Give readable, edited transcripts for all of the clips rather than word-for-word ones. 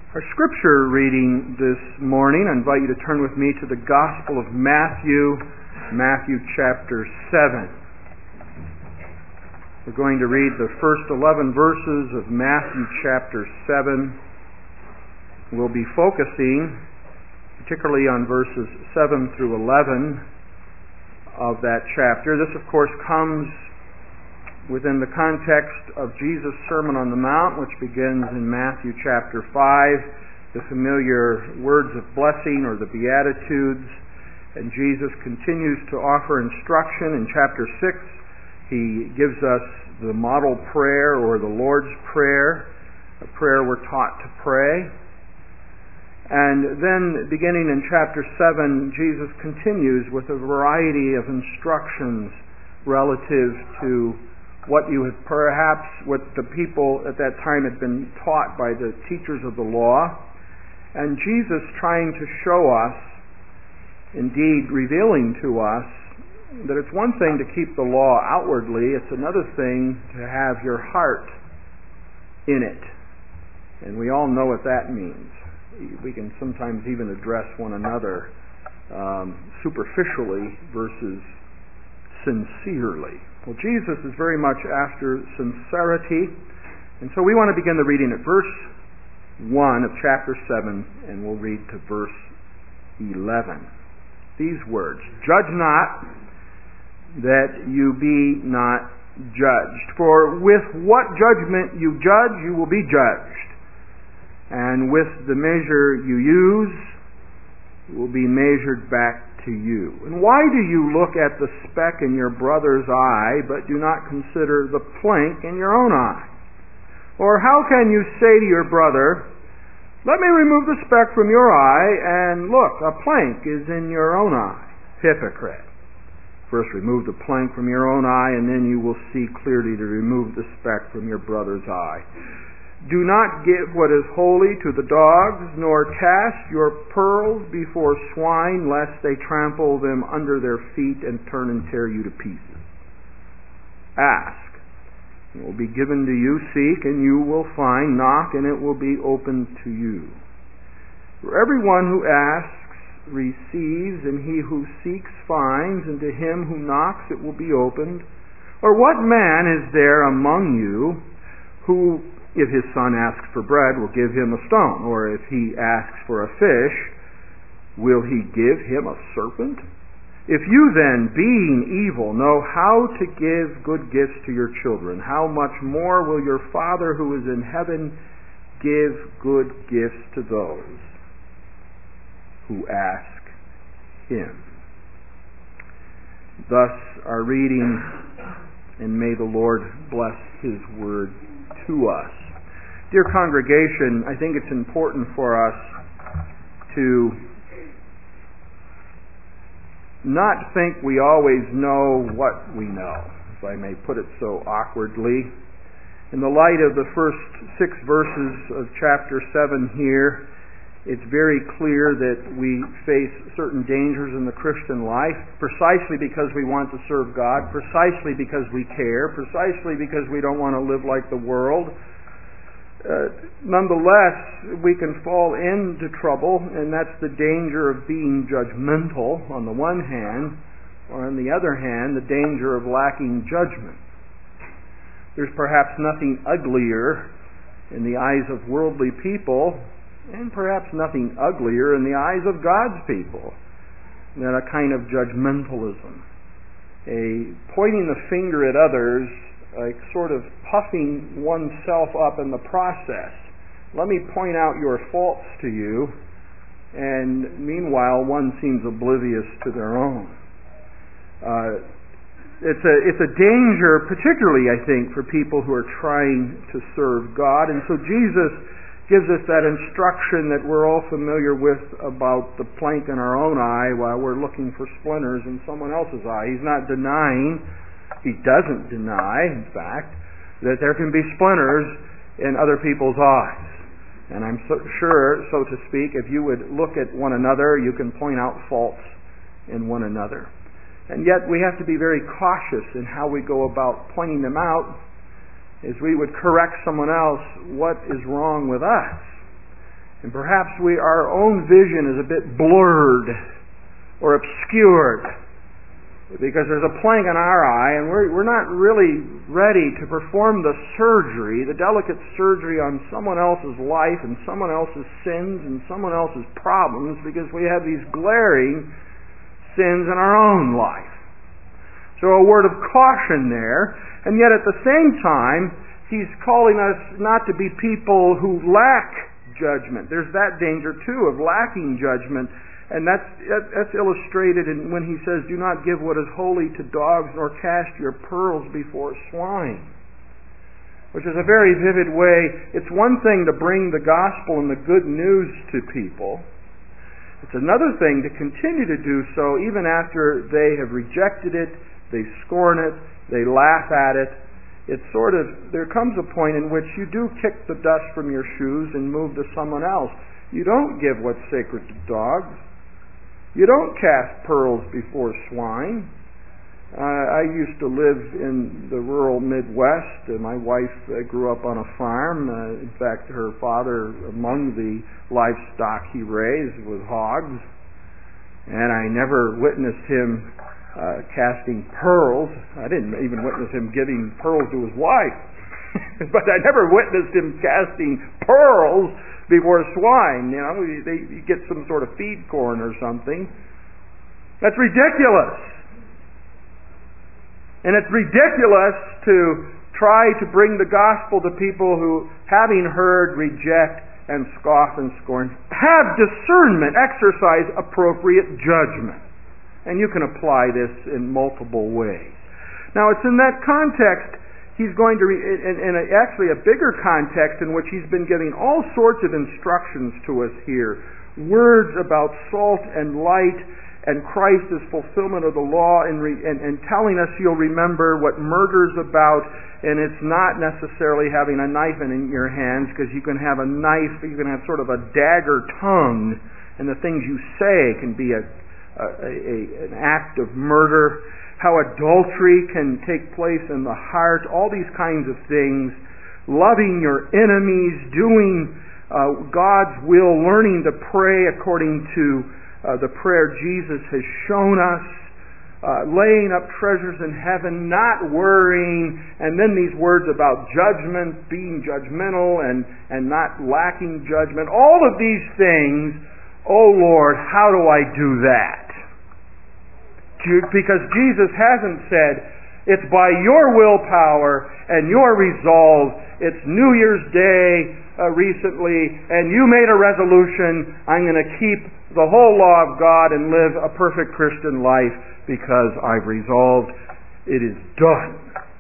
Our scripture reading this morning, I invite you to turn with me to the Gospel of Matthew, Matthew chapter 7. We're going to read the first 11 verses of Matthew chapter 7. We'll be focusing particularly on verses 7 through 11 of that chapter. This, of course, comes within the context of Jesus' Sermon on the Mount, which begins in Matthew chapter 5, the familiar words of blessing or the Beatitudes. And Jesus continues to offer instruction. In chapter 6, he gives us the model prayer or the Lord's Prayer, a prayer we're taught to pray. And then beginning in chapter 7, Jesus continues with a variety of instructions relative to what the people at that time had been taught by the teachers of the law. And Jesus trying to show us, indeed revealing to us, that it's one thing to keep the law outwardly, it's another thing to have your heart in it. And we all know what that means. We can sometimes even address one another superficially versus sincerely. Well, Jesus is very much after sincerity, and so we want to begin the reading at verse 1 of chapter 7, and we'll read to verse 11. These words, "Judge not, that you be not judged. For with what judgment you judge, you will be judged. And with the measure you use, will be measured back to you. And why do you look at the speck in your brother's eye, but do not consider the plank in your own eye? Or how can you say to your brother, let me remove the speck from your eye, and look, a plank is in your own eye? Hypocrite. First remove the plank from your own eye, and then you will see clearly to remove the speck from your brother's eye. Do not give what is holy to the dogs, nor cast your pearls before swine, lest they trample them under their feet and turn and tear you to pieces. Ask, and it will be given to you. Seek, and you will find. Knock, and it will be opened to you. For everyone who asks receives, and he who seeks finds, and to him who knocks it will be opened. Or what man is there among you who, if his son asks for bread, will give him a stone? Or if he asks for a fish, will he give him a serpent? If you then, being evil, know how to give good gifts to your children, how much more will your Father who is in heaven give good gifts to those who ask him?" Thus our reading, and may the Lord bless his word to us. Dear congregation, I think it's important for us to not think we always know what we know, if I may put it so awkwardly. In the light of the first 6 verses of chapter 7 here, it's very clear that we face certain dangers in the Christian life, precisely because we want to serve God, precisely because we care, precisely because we don't want to live like the world. Nonetheless, we can fall into trouble, and that's the danger of being judgmental on the one hand, or on the other hand, the danger of lacking judgment. There's perhaps nothing uglier in the eyes of worldly people, and perhaps nothing uglier in the eyes of God's people, than a kind of judgmentalism, a pointing the finger at others, like sort of puffing oneself up in the process. Let me point out your faults to you, and meanwhile one seems oblivious to their own. It's a danger, particularly I think, for people who are trying to serve God. And so Jesus gives us that instruction that we're all familiar with about the plank in our own eye while we're looking for splinters in someone else's eye. He's not denying, he doesn't deny, in fact, that there can be splinters in other people's eyes. And I'm sure, so to speak, if you would look at one another, you can point out faults in one another. And yet we have to be very cautious in how we go about pointing them out, as we would correct someone else what is wrong with us. And perhaps our own vision is a bit blurred or obscured because there's a plank in our eye and we're not really ready to perform the surgery, the delicate surgery on someone else's life and someone else's sins and someone else's problems because we have these glaring sins in our own life. So a word of caution there, and yet at the same time, he's calling us not to be people who lack judgment. There's that danger too of lacking judgment, and that's illustrated when he says, "Do not give what is holy to dogs, nor cast your pearls before swine," which is a very vivid way. It's one thing to bring the gospel and the good news to people. It's another thing to continue to do so even after they have rejected it, they scorn it, they laugh at it. There comes a point in which you do kick the dust from your shoes and move to someone else. You don't give what's sacred to dogs. You don't cast pearls before swine. I used to live in the rural Midwest. My wife grew up on a farm. In fact, her father, among the livestock he raised, was hogs. And I never witnessed him casting pearls. I didn't even witness him giving pearls to his wife. But I never witnessed him casting pearls before swine. You get some sort of feed corn or something. That's ridiculous. And it's ridiculous to try to bring the gospel to people who, having heard, reject and scoff and scorn. Have discernment. Exercise appropriate judgment. And you can apply this in multiple ways. Now, it's in that context he's going to, in actually a bigger context in which he's been giving all sorts of instructions to us here. Words about salt and light and Christ as fulfillment of the law and telling us you'll remember what murder's about, and it's not necessarily having a knife in your hands, because you can have a knife, you can have sort of a dagger tongue, and the things you say can be an act of murder, how adultery can take place in the heart, all these kinds of things, loving your enemies, doing God's will, learning to pray according to the prayer Jesus has shown us, laying up treasures in heaven, not worrying, and then these words about judgment, being judgmental and not lacking judgment. All of these things, oh Lord, how do I do that? Because Jesus hasn't said, it's by your willpower and your resolve. It's New Year's Day recently, and you made a resolution, I'm going to keep the whole law of God and live a perfect Christian life because I've resolved it is done.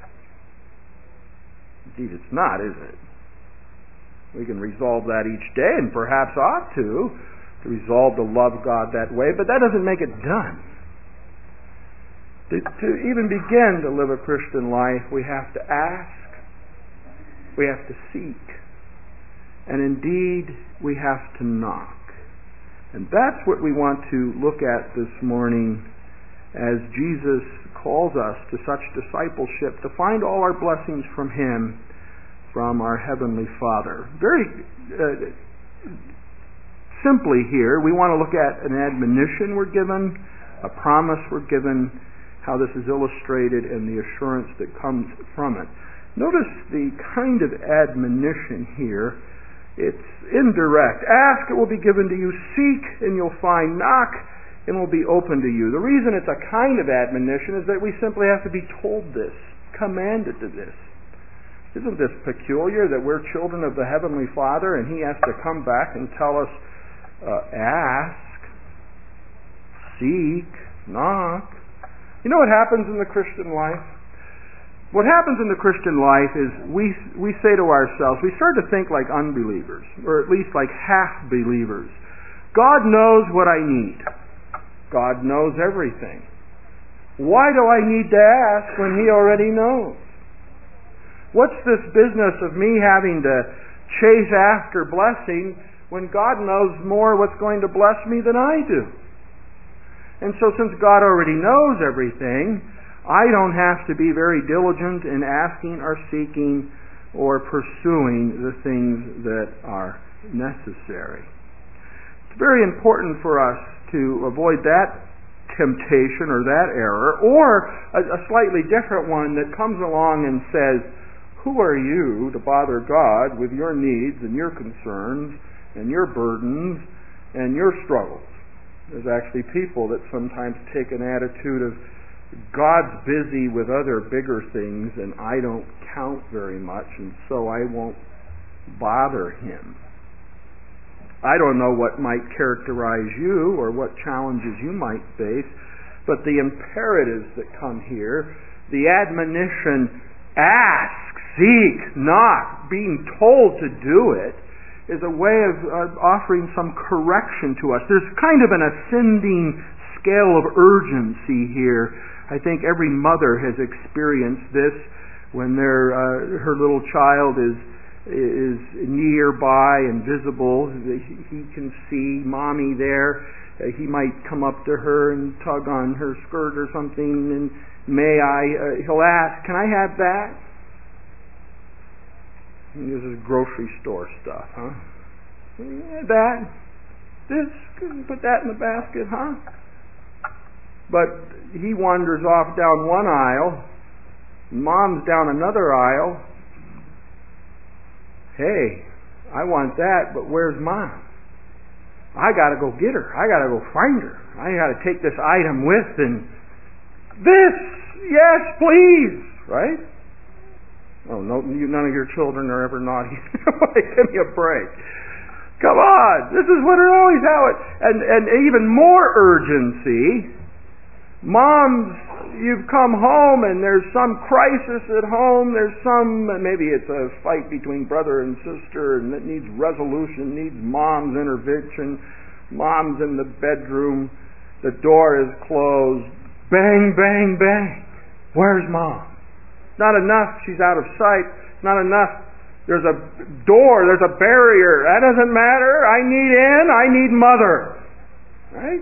Indeed, it's not, is it? We can resolve that each day, and perhaps ought to resolve to love God that way, but that doesn't make it done. To even begin to live a Christian life, we have to ask, we have to seek, and indeed, we have to knock. And that's what we want to look at this morning as Jesus calls us to such discipleship, to find all our blessings from Him, from our Heavenly Father. Very simply here, we want to look at an admonition we're given, a promise we're given, how this is illustrated, and the assurance that comes from it. Notice the kind of admonition here. It's indirect. Ask, it will be given to you. Seek, and you'll find. Knock, and it will be open to you. The reason it's a kind of admonition is that we simply have to be told this, commanded to this. Isn't this peculiar that we're children of the Heavenly Father and He has to come back and tell us, ask, seek, knock? You know what happens in the Christian life? What happens in the Christian life is we say to ourselves, we start to think like unbelievers, or at least like half-believers. God knows what I need. God knows everything. Why do I need to ask when He already knows? What's this business of me having to chase after blessing when God knows more what's going to bless me than I do? And so since God already knows everything, I don't have to be very diligent in asking or seeking or pursuing the things that are necessary. It's very important for us to avoid that temptation or that error, or a slightly different one that comes along and says, who are you to bother God with your needs and your concerns and your burdens and your struggles? There's actually people that sometimes take an attitude of, God's busy with other bigger things and I don't count very much, and so I won't bother Him. I don't know what might characterize you or what challenges you might face, but the imperatives that come here, the admonition, ask, seek, knock, being told to do it, is a way of offering some correction to us. There's kind of an ascending scale of urgency here. I think every mother has experienced this when her little child is nearby and visible. He can see Mommy there. He might come up to her and tug on her skirt or something, and he'll ask, can I have that? This is grocery store stuff, huh? That? This? Put that in the basket, huh? But he wanders off down one aisle, Mom's down another aisle. Hey, I want that, but where's Mom? I got to go get her. I got to go find her. I got to take this item with, and this, yes, please, right? Oh, no, none of your children are ever naughty. Give me a break. Come on, this is what it always how it. And even more urgency. Moms, you've come home and there's some crisis at home. There's maybe it's a fight between brother and sister, and it needs resolution. Needs Mom's intervention. Mom's in the bedroom. The door is closed. Bang, bang, bang. Where's Mom? Not enough, she's out of sight. Not enough, there's a door, there's a barrier. That doesn't matter. I need in, I need Mother. Right?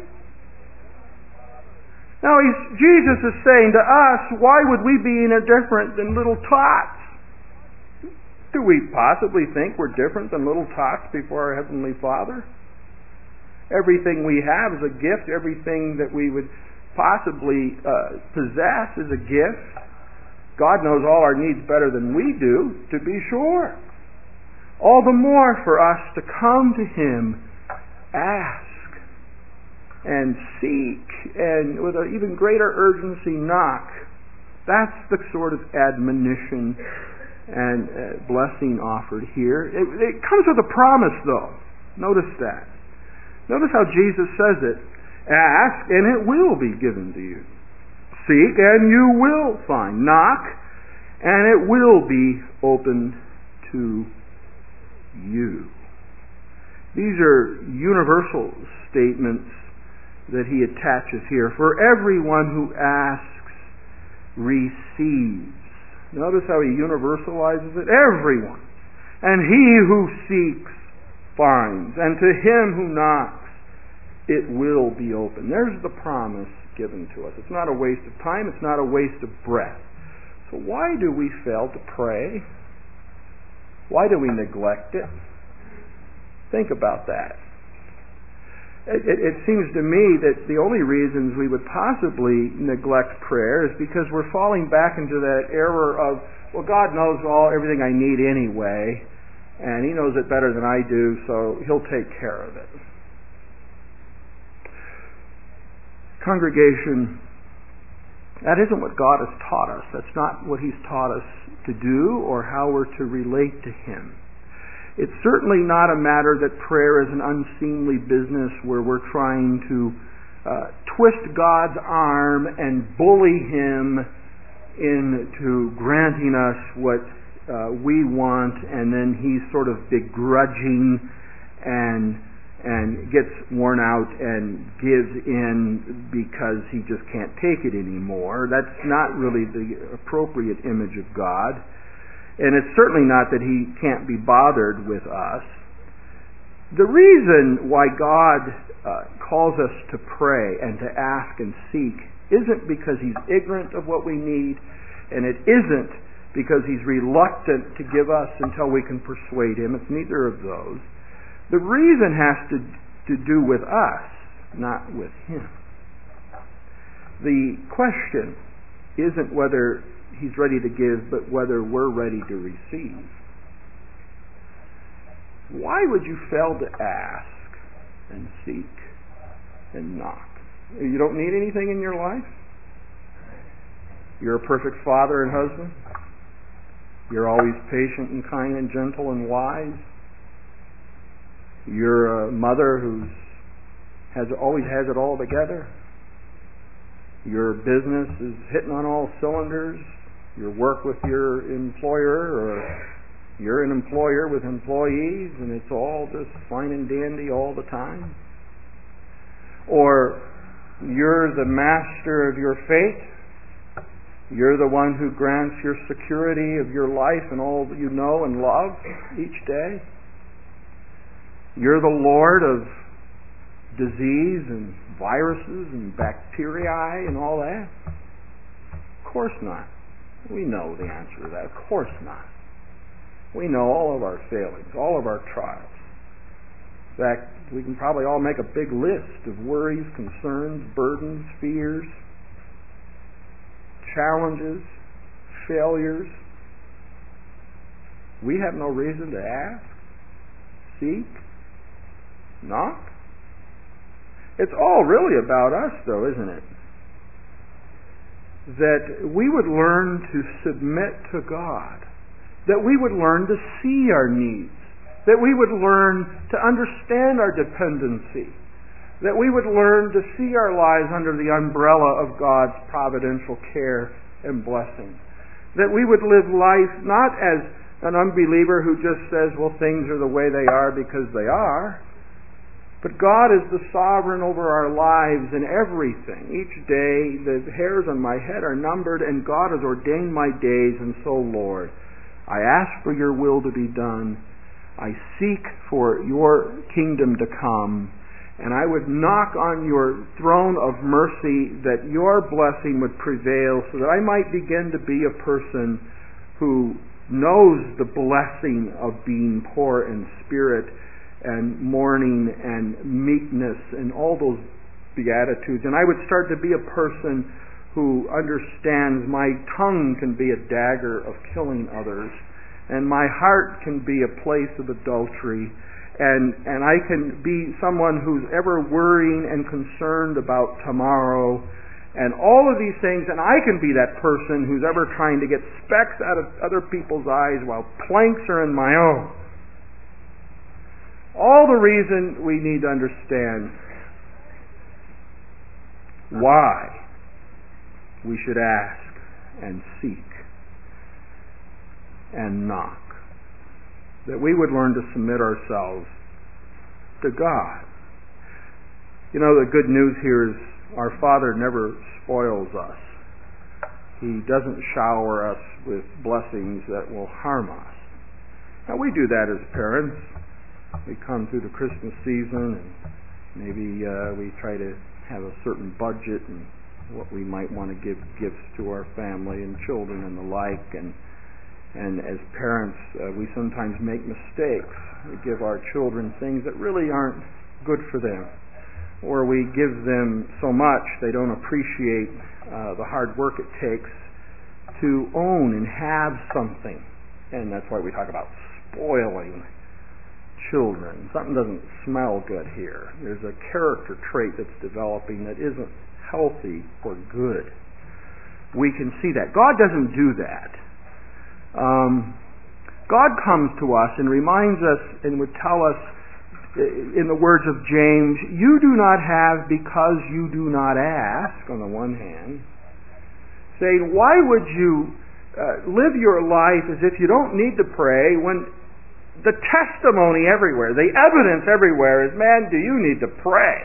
Now, Jesus is saying to us, why would we be any different than little tots? Do we possibly think we're different than little tots before our Heavenly Father? Everything we have is a gift. Everything that we would possibly possess is a gift. God knows all our needs better than we do, to be sure. All the more for us to come to Him, ask, and seek, and with an even greater urgency, knock. That's the sort of admonition and blessing offered here. It comes with a promise, though. Notice that. Notice how Jesus says it. Ask, and it will be given to you. Seek, and you will find. Knock, and it will be opened to you. These are universal statements that he attaches here. For everyone who asks, receives. Notice how he universalizes it. Everyone. And he who seeks, finds. And to him who knocks, it will be open. There's the promise given to us. It's not a waste of time. It's not a waste of breath. So why do we fail to pray? Why do we neglect it? Think about that. It seems to me that the only reasons we would possibly neglect prayer is because we're falling back into that error of, well, God knows everything I need anyway, and He knows it better than I do, so He'll take care of it. Congregation, that isn't what God has taught us. That's not what He's taught us to do or how we're to relate to Him. It's certainly not a matter that prayer is an unseemly business where we're trying to twist God's arm and bully Him into granting us what we want, and then He's sort of begrudging and gets worn out and gives in because He just can't take it anymore. That's not really the appropriate image of God. And it's certainly not that He can't be bothered with us. The reason why God calls us to pray and to ask and seek isn't because He's ignorant of what we need, and it isn't because He's reluctant to give us until we can persuade Him. It's neither of those. The reason has to do with us, not with Him. The question isn't whether He's ready to give, but whether we're ready to receive. Why would you fail to ask and seek and knock? You don't need anything in your life? You're a perfect father and husband? You're always patient and kind and gentle and wise? You're a mother who always has it all together? Your business is hitting on all cylinders? Your work with your employer, or you're an employer with employees and it's all just fine and dandy all the time? Or you're the master of your fate? You're the one who grants your security of your life and all that you know and love each day? You're the Lord of disease and viruses and bacteria and all that? Of course not. We know the answer to that. Of course not. We know all of our failings, all of our trials. In fact, we can probably all make a big list of worries, concerns, burdens, fears, challenges, failures. We have no reason to ask, seek, knock. It's all really about us, though, isn't it? That we would learn to submit to God, that we would learn to see our needs, that we would learn to understand our dependency, that we would learn to see our lives under the umbrella of God's providential care and blessing, that we would live life not as an unbeliever who just says, well, things are the way they are because they are, but God is the sovereign over our lives and everything. Each day, the hairs on my head are numbered, and God has ordained my days, and so, Lord, I ask for your will to be done. I seek for your kingdom to come, and I would knock on your throne of mercy that your blessing would prevail so that I might begin to be a person who knows the blessing of being poor in spirit and mourning and meekness and all those beatitudes. And I would start to be a person who understands my tongue can be a dagger of killing others, and my heart can be a place of adultery, and I can be someone who's ever worrying and concerned about tomorrow, and all of these things, and I can be that person who's ever trying to get specks out of other people's eyes while planks are in my own. All the reason we need to understand why we should ask and seek and knock. That we would learn to submit ourselves to God. You know, the good news here is our Father never spoils us. He doesn't shower us with blessings that will harm us. Now, we do that as parents. We come through the Christmas season and maybe we try to have a certain budget and what we might want to give gifts to our family and children and the like, and as parents we sometimes make mistakes. We give our children things that really aren't good for them, or we give them so much they don't appreciate the hard work it takes to own and have something. And that's why we talk about spoiling children. Something doesn't smell good here. There's a character trait that's developing that isn't healthy or good. We can see that. God doesn't do that. God comes to us and reminds us and would tell us in the words of James, you do not have because you do not ask, on the one hand, saying, why would you live your life as if you don't need to pray when the testimony everywhere, the evidence everywhere is, man, do you need to pray?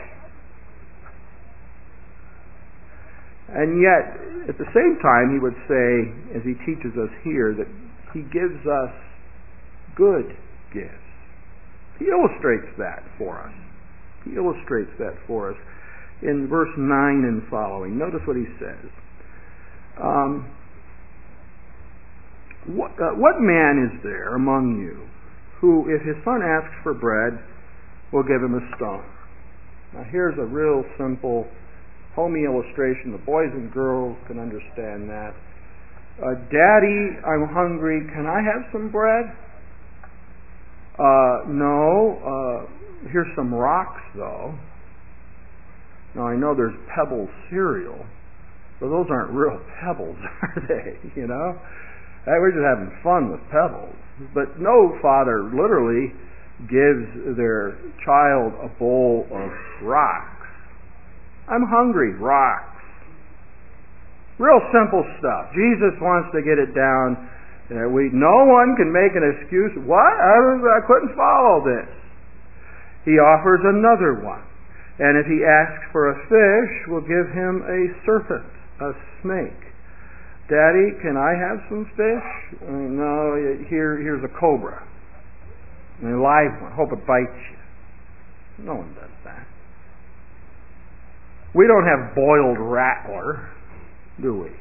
And yet, at the same time, he would say, as he teaches us here, that he gives us good gifts. He illustrates that for us. He illustrates that for us in verse 9 and following. Notice what he says. What man is there among you who, if his son asks for bread, we'll give him a stone. Now here's a real simple, homey illustration. The boys and girls can understand that. Daddy, I'm hungry. Can I have some bread? No. Here's some rocks, though. Now, I know there's Pebbles cereal, but those aren't real Pebbles, are they? You know? We're just having fun with Pebbles. But no father literally gives their child a bowl of rocks. I'm hungry. Rocks. Real simple stuff. Jesus wants to get it down. No one can make an excuse. What? I couldn't follow this. He offers another one. And if he asks for a fish, we'll give him a serpent, a snake. Daddy, can I have some fish? No, here's a cobra. A live one. Hope it bites you. No one does that. We don't have boiled rattler, do we?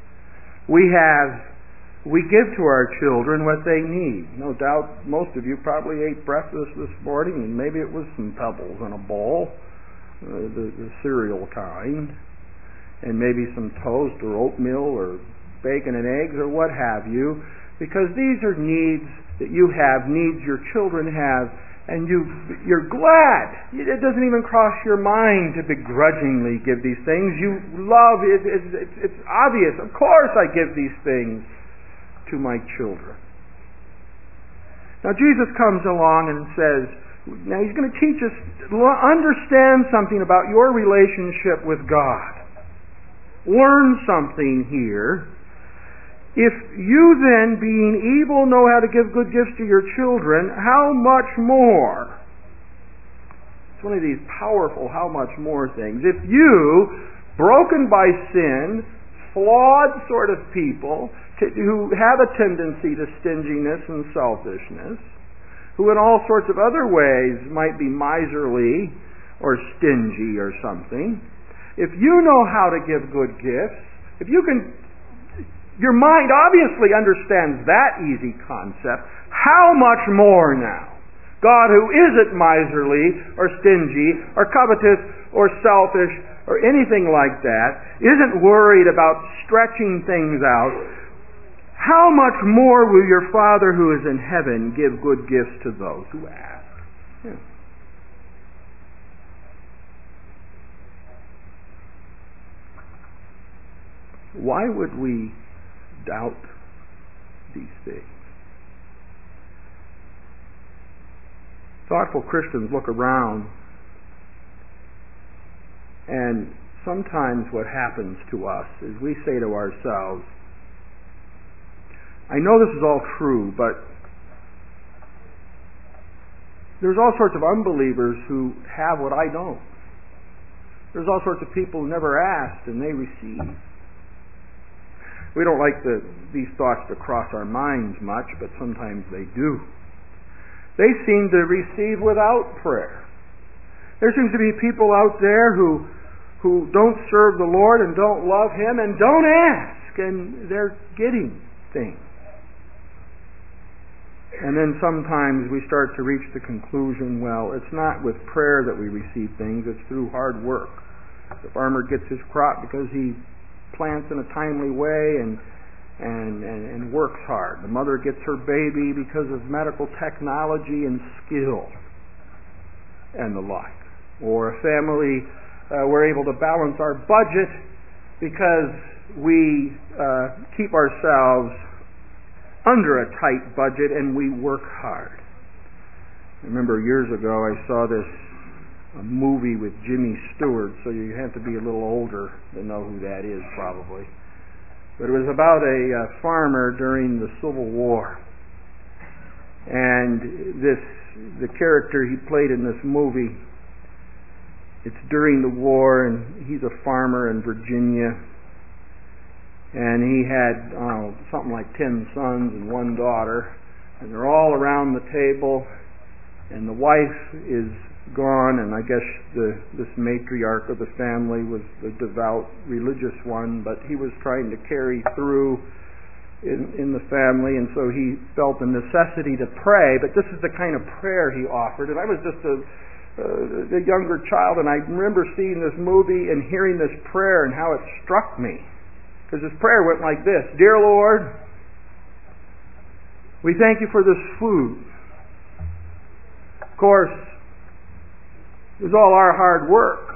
We give to our children what they need. No doubt most of you probably ate breakfast this morning, and maybe it was some Pebbles in a bowl, the cereal kind, and maybe some toast or oatmeal or bacon and eggs or what have you, because these are needs that you have, needs your children have, and you're glad. It doesn't even cross your mind to begrudgingly give these things. You love it. It's obvious. Of course I give these things to my children. Now Jesus comes along and says, now he's going to teach us, understand something about your relationship with God. Learn something here. If you then, being evil, know how to give good gifts to your children, how much more? It's one of these powerful how much more things. If you, broken by sin, flawed sort of people, who have a tendency to stinginess and selfishness, who in all sorts of other ways might be miserly or stingy or something, if you know how to give good gifts, if you can, your mind obviously understands that easy concept, how much more now? God, who isn't miserly or stingy or covetous or selfish or anything like that, isn't worried about stretching things out, how much more will your Father who is in heaven give good gifts to those who ask? Yeah. Why would we doubt these things? Thoughtful Christians look around, and sometimes what happens to us is we say to ourselves, I know this is all true, but there's all sorts of unbelievers who have what I don't. There's all sorts of people who never asked and they receive. We don't like these thoughts to cross our minds much, but sometimes they do. They seem to receive without prayer. There seems to be people out there who don't serve the Lord and don't love Him and don't ask, and they're getting things. And then sometimes we start to reach the conclusion, well, it's not with prayer that we receive things, it's through hard work. The farmer gets his crop because he plants in a timely way and works hard. The mother gets her baby because of medical technology and skill and the like. Or a family, we're able to balance our budget because we keep ourselves under a tight budget and we work hard. I remember years ago I saw a movie with Jimmy Stewart, so you have to be a little older to know who that is probably. But it was about a farmer during the Civil War. And the character he played in this movie, it's during the war, and he's a farmer in Virginia. And he had something like 10 sons and one daughter, and they're all around the table, and the wife is gone, and I guess this matriarch of the family was the devout religious one, but he was trying to carry through in the family, and so he felt the necessity to pray. But this is the kind of prayer he offered, and I was just a younger child, and I remember seeing this movie and hearing this prayer and how it struck me. Because this prayer went like this: Dear Lord, we thank you for this food. Of course, it was all our hard work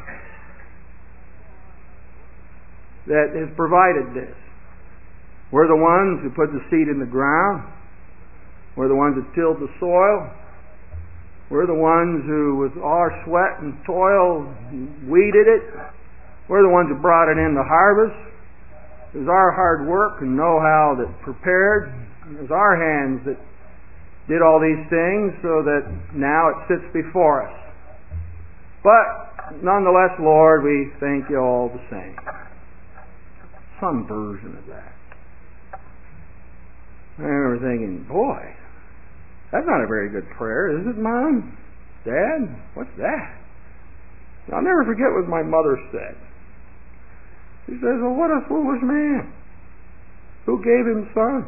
that has provided this. We're the ones who put the seed in the ground. We're the ones that tilled the soil. We're the ones who, with all our sweat and toil, weeded it. We're the ones who brought it in to harvest. It was our hard work and know-how that prepared. It was our hands that did all these things so that now it sits before us. But nonetheless, Lord, we thank you all the same. Some version of that. I remember thinking, boy, that's not a very good prayer, is it, Mom? Dad? What's that? I'll never forget what my mother said. She says, well, what a foolish man. Who gave him sons?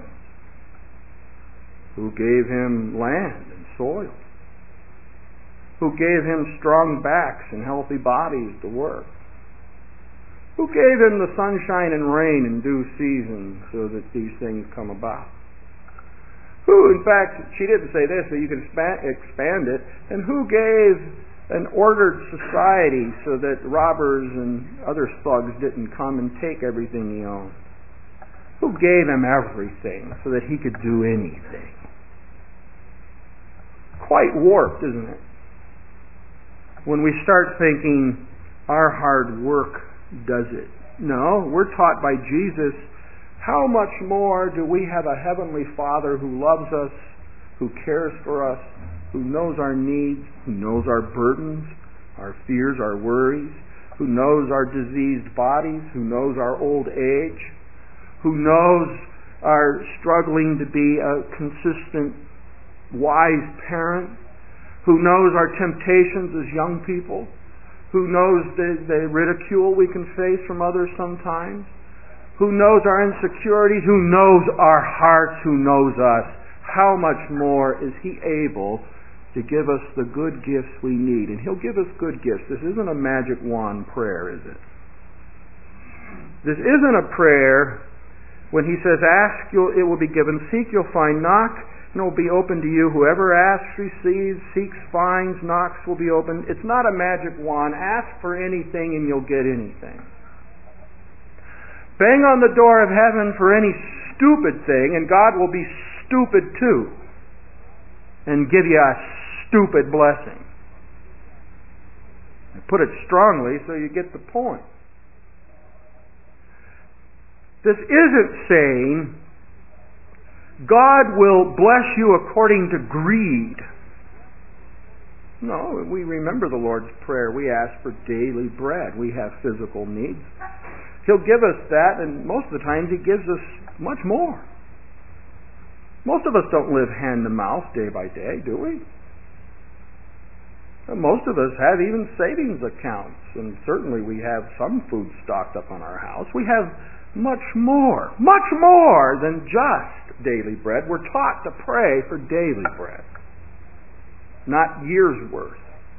Who gave him land and soil? Who gave him strong backs and healthy bodies to work? Who gave him the sunshine and rain in due season so that these things come about? Who, in fact, she didn't say this, but you can expand it, and who gave an ordered society so that robbers and other thugs didn't come and take everything he owned? Who gave him everything so that he could do anything? Quite warped, isn't it? When we start thinking our hard work does it. No, we're taught by Jesus, how much more do we have a heavenly Father who loves us, who cares for us, who knows our needs, who knows our burdens, our fears, our worries, who knows our diseased bodies, who knows our old age, who knows our struggling to be a consistent, wise parent, who knows our temptations as young people, who knows the ridicule we can face from others sometimes, who knows our insecurities, who knows our hearts, who knows us. How much more is He able to give us the good gifts we need? And He'll give us good gifts. This isn't a magic wand prayer, is it? This isn't a prayer when He says, ask, it will be given, seek, you'll find, knock, and it will be open to you. Whoever asks receives, seeks finds, knocks will be open. It's not a magic wand. Ask for anything and you'll get anything. Bang on the door of heaven for any stupid thing and God will be stupid too and give you a stupid blessing. I put it strongly so you get the point. This isn't saying God will bless you according to greed. No, we remember the Lord's Prayer. We ask for daily bread. We have physical needs. He'll give us that, and most of the times He gives us much more. Most of us don't live hand to mouth day by day, do we? Most of us have even savings accounts, and certainly we have some food stocked up on our house. We have much more than just daily bread. We're taught to pray for daily bread, not years' worth.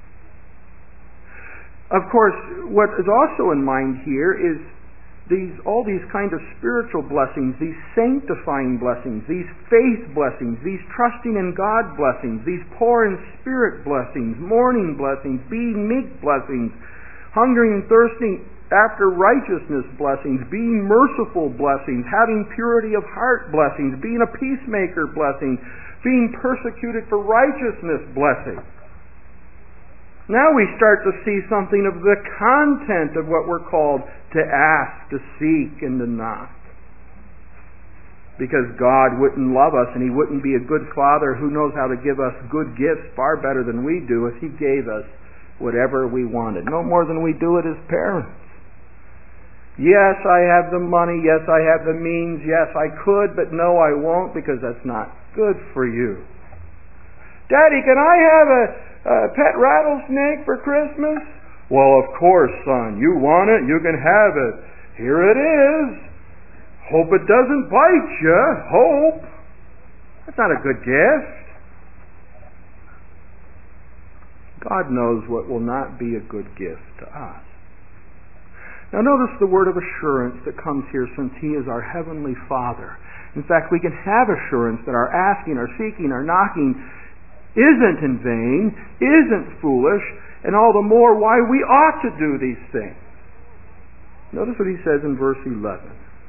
Of course, what is also in mind here is all these kind of spiritual blessings, these sanctifying blessings, these faith blessings, these trusting in God blessings, these poor in spirit blessings, mourning blessings, being meek blessings, hungering and thirsting after righteousness blessings, being merciful blessings, having purity of heart blessings, being a peacemaker blessing, being persecuted for righteousness blessing. Now we start to see something of the content of what we're called to ask, to seek, and to knock. Because God wouldn't love us and He wouldn't be a good Father who knows how to give us good gifts far better than we do if He gave us whatever we wanted. No more than we do it as parents. Yes, I have the money. Yes, I have the means. Yes, I could, but no, I won't because that's not good for you. Daddy, can I have a pet rattlesnake for Christmas? Well, of course, son. You want it? You can have it. Here it is. Hope it doesn't bite you. Hope. That's not a good gift. God knows what will not be a good gift to us. Now notice the word of assurance that comes here, since He is our Heavenly Father. In fact, we can have assurance that our asking, our seeking, our knocking isn't in vain, isn't foolish, and all the more why we ought to do these things. Notice what He says in verse 11.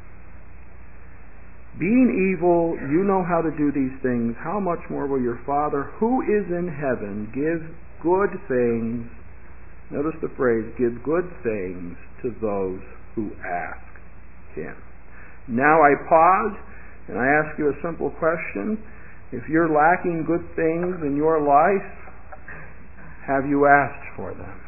Being evil, you know how to do these things. How much more will your Father, who is in heaven, give good things, notice the phrase, give good things to those who ask Him. Now I pause and I ask you a simple question. If you're lacking good things in your life, have you asked for them?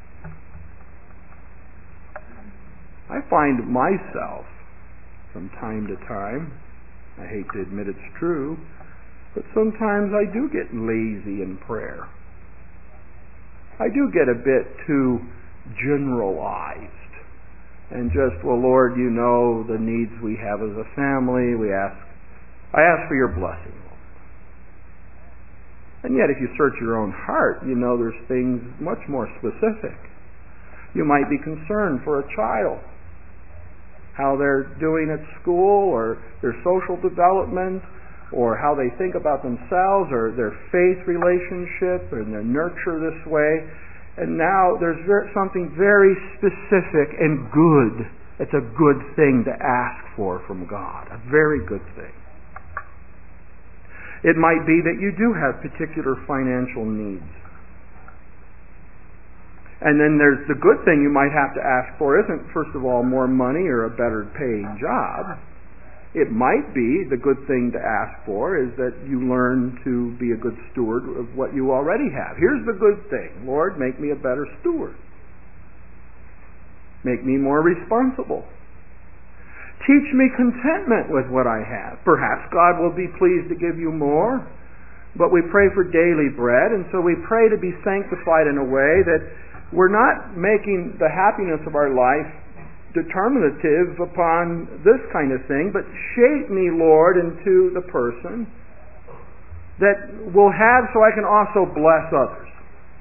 I find myself from time to time, I hate to admit it's true, but sometimes I do get lazy in prayer. I do get a bit too generalized and just, well, Lord, you know the needs we have as a family. I ask for your blessing. And yet if you search your own heart, you know there's things much more specific. You might be concerned for a child, how they're doing at school, or their social development, or how they think about themselves, or their faith relationship, and their nurture this way. And now there's something very specific and good. It's a good thing to ask for from God. A very good thing. It might be that you do have particular financial needs. And then there's the good thing you might have to ask for isn't, first of all, more money or a better paying job. It might be the good thing to ask for is that you learn to be a good steward of what you already have. Here's the good thing. Lord, make me a better steward. Make me more responsible. Teach me contentment with what I have. Perhaps God will be pleased to give you more, but we pray for daily bread, and so we pray to be sanctified in a way that we're not making the happiness of our life determinative upon this kind of thing, but shape me, Lord, into the person that will have so I can also bless others.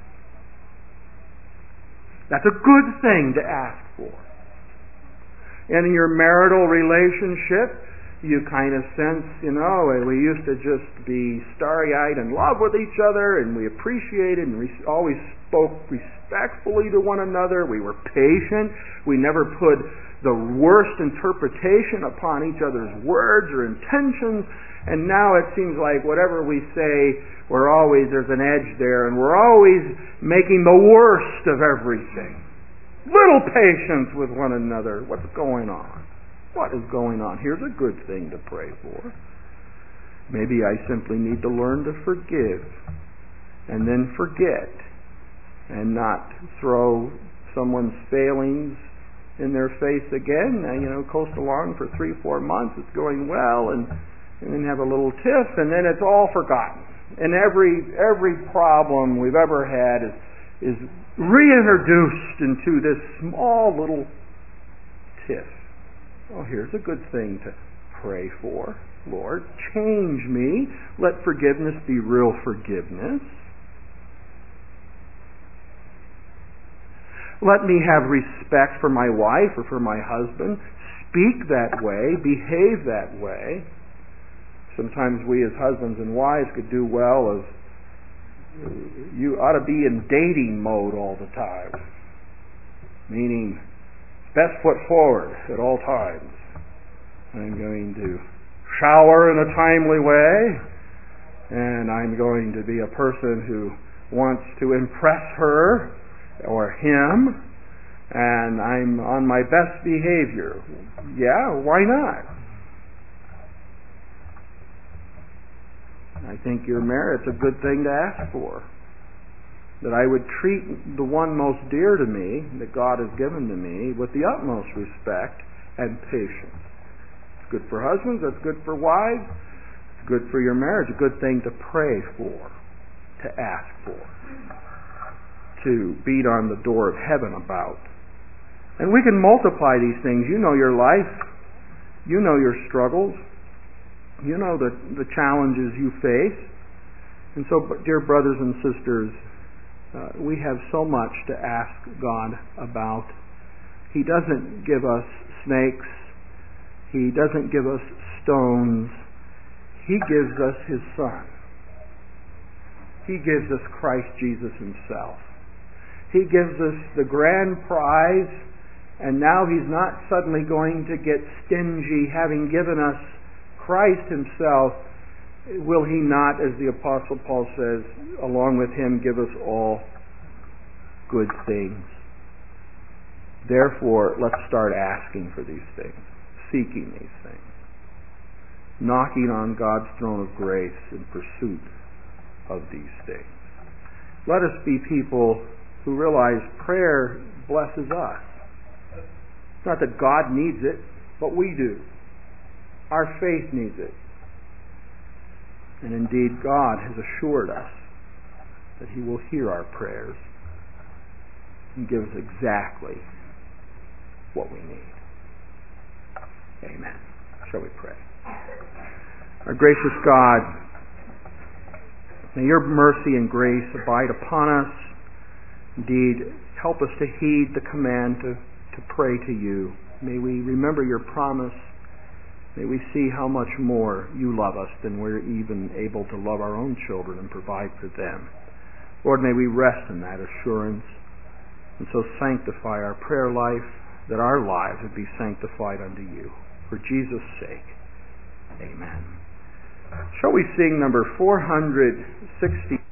That's a good thing to ask for. And in your marital relationship, you kind of sense, we used to just be starry-eyed in love with each other, and we appreciated and always spoke respectfully to one another. We were patient. We never put the worst interpretation upon each other's words or intentions. And now it seems like whatever we say, there's an edge there, and we're always making the worst of everything. Little patience with one another. What's going on? What is going on? Here's a good thing to pray for. Maybe I simply need to learn to forgive and then forget and not throw someone's failings in their face again. Coast along for 3-4 months, it's going well, and then have a little tiff, and then it's all forgotten. And every problem we've ever had is reintroduced into this small little tiff. Well, here's a good thing to pray for. Lord, change me. Let forgiveness be real forgiveness. Let me have respect for my wife or for my husband. Speak that way. Behave that way. Sometimes we as husbands and wives could do well as you ought to be in dating mode all the time. Meaning, best foot forward at all times. I'm going to shower in a timely way, and I'm going to be a person who wants to impress her or him, and I'm on my best behavior. Yeah, why not? I think it's a good thing to ask for. That I would treat the one most dear to me, that God has given to me, with the utmost respect and patience. It's good for husbands, it's good for wives, it's good for your marriage, a good thing to pray for, to ask for, to beat on the door of heaven about. And we can multiply these things. You know your life. You know your struggles. You know the challenges you face. And so, dear brothers and sisters, we have so much to ask God about. He doesn't give us snakes. He doesn't give us stones. He gives us His Son. He gives us Christ Jesus Himself. He gives us the grand prize, and now He's not suddenly going to get stingy having given us Christ Himself. Will He not, as the Apostle Paul says, along with Him give us all good things? Therefore, let's start asking for these things, seeking these things, knocking on God's throne of grace in pursuit of these things. Let us be people who realize prayer blesses us. It's not that God needs it, but we do. Our faith needs it. And indeed, God has assured us that He will hear our prayers and give us exactly what we need. Amen. Shall we pray? Our gracious God, may Your mercy and grace abide upon us. Indeed, help us to heed the command to pray to You. May we remember Your promise. May we see how much more You love us than we're even able to love our own children and provide for them. Lord, may we rest in that assurance and so sanctify our prayer life, that our lives would be sanctified unto You. For Jesus' sake, amen. Shall we sing number 460?